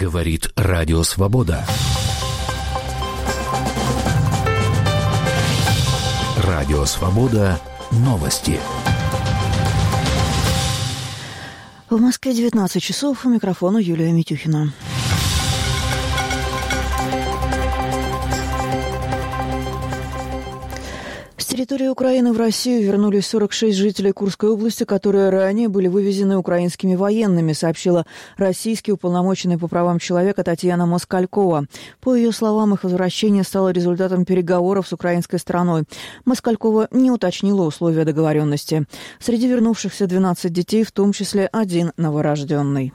Говорит Радио Свобода. Радио Свобода. Новости. В Москве 19 часов. У микрофона Юлия Митюхина. С территории Украины в Россию вернулись 46 жителей Курской области, которые ранее были вывезены украинскими военными, сообщила российский уполномоченный по правам человека Татьяна Москалькова. По ее словам, их возвращение стало результатом переговоров с украинской стороной. Москалькова не уточнила условия договоренности. Среди вернувшихся 12 детей, в том числе один новорожденный.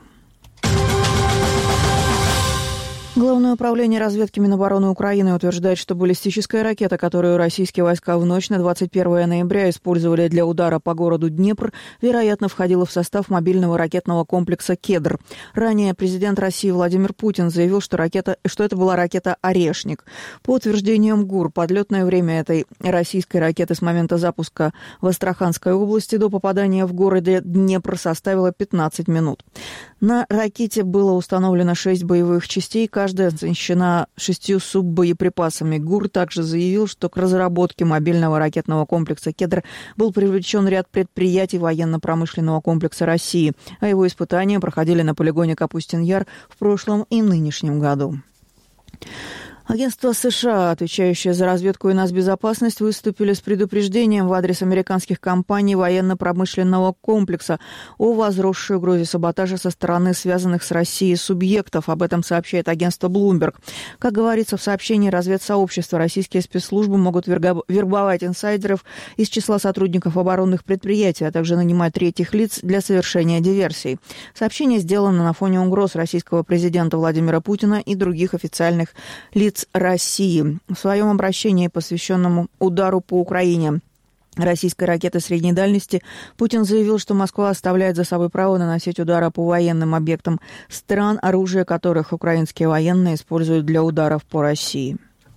Главное управление разведки Минобороны Украины утверждает, что баллистическая ракета, которую российские войска в ночь на 21 ноября использовали для удара по городу Днепр, вероятно, входила в состав мобильного ракетного комплекса «Кедр». Ранее президент России Владимир Путин заявил, что это была ракета «Орешник». По утверждениям ГУР, подлетное время этой российской ракеты с момента запуска в Астраханской области до попадания в городе Днепр составило 15 минут. На ракете было установлено 6 боевых частей, каждая оснащена 6 суббоеприпасами. ГУР также заявил, что к разработке мобильного ракетного комплекса «Кедр» был привлечен ряд предприятий военно-промышленного комплекса России, а его испытания проходили на полигоне Капустин-Яр в прошлом и нынешнем году. Агентство США, отвечающее за разведку и нацбезопасность, выступили с предупреждением в адрес американских компаний военно-промышленного комплекса о возросшей угрозе саботажа со стороны связанных с Россией субъектов. Об этом сообщает агентство Bloomberg. Как говорится в сообщении разведсообщества, российские спецслужбы могут вербовать инсайдеров из числа сотрудников оборонных предприятий, а также нанимать третьих лиц для совершения диверсий. Сообщение сделано на фоне угроз российского президента Владимира Путина и других официальных лиц России. В своем обращении, посвященному удару по Украине российской ракеты средней дальности, Путин заявил, что Москва оставляет за собой право наносить удары по военным объектам стран, оружие которых украинские военные используют для ударов по России.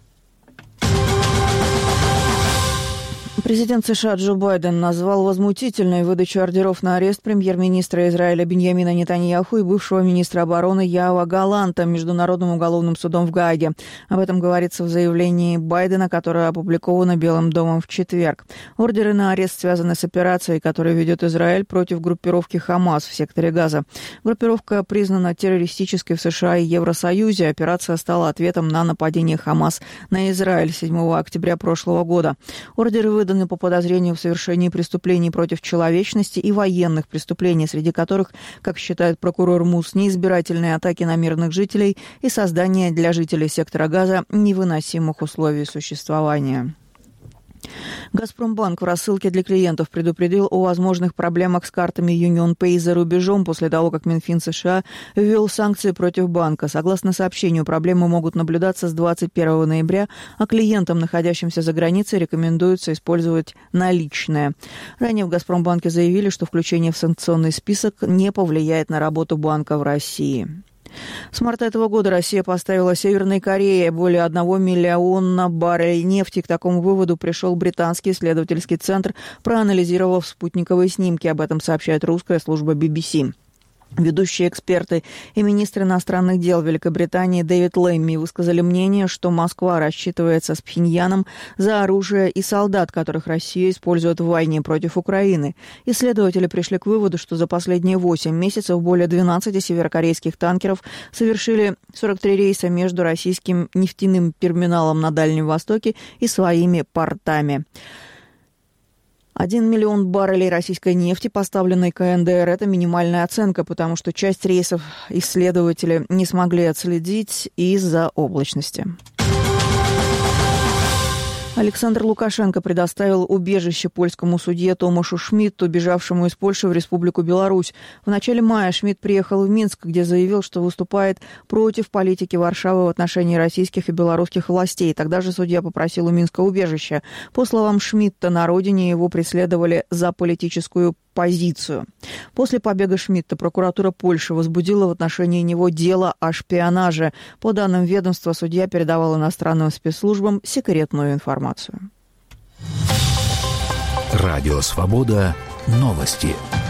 Президент США Джо Байден назвал возмутительной выдачу ордеров на арест премьер-министра Израиля Биньямина Нетаньяху и бывшего министра обороны Йоава Галанта Международным уголовным судом в Гааге. Об этом говорится в заявлении Байдена, которое опубликовано Белым домом в четверг. Ордеры на арест связаны с операцией, которую ведет Израиль против группировки «Хамас» в секторе Газа. Группировка признана террористической в США и Евросоюзе. Операция стала ответом на нападение «Хамас» на Израиль 7 октября прошлого года. Ордеры выданы по подозрению в совершении преступлений против человечности и военных преступлений, среди которых, как считает прокурор МУС, неизбирательные атаки на мирных жителей и создание для жителей сектора Газа невыносимых условий существования. «Газпромбанк» в рассылке для клиентов предупредил о возможных проблемах с картами UnionPay за рубежом после того, как Минфин США ввел санкции против банка. Согласно сообщению, проблемы могут наблюдаться с 21 ноября, а клиентам, находящимся за границей, рекомендуется использовать наличные. Ранее в «Газпромбанке» заявили, что включение в санкционный список не повлияет на работу банка в России. С марта этого года Россия поставила Северной Корее более 1 миллиона баррелей нефти. К такому выводу пришел британский исследовательский центр, проанализировав спутниковые снимки. Об этом сообщает русская служба BBC. Ведущие эксперты и министр иностранных дел Великобритании Дэвид Лэмми высказали мнение, что Москва рассчитывается с Пхеньяном за оружие и солдат, которых Россия использует в войне против Украины. Исследователи пришли к выводу, что за последние 8 месяцев более 12 северокорейских танкеров совершили 43 рейса между российским нефтяным терминалом на Дальнем Востоке и своими портами. 1 миллион баррелей российской нефти, поставленной КНДР, это минимальная оценка, потому что часть рейсов исследователи не смогли отследить из-за облачности. Александр Лукашенко предоставил убежище польскому судье Томашу Шмидту, бежавшему из Польши в Республику Беларусь. В начале мая Шмидт приехал в Минск, где заявил, что выступает против политики Варшавы в отношении российских и белорусских властей. Тогда же судья попросил у Минска убежища. По словам Шмидта, на родине его преследовали за политическую позицию. После побега Шмидта прокуратура Польши возбудила в отношении него дело о шпионаже. По данным ведомства, судья передавал иностранным спецслужбам секретную информацию. Радио Свобода. Новости.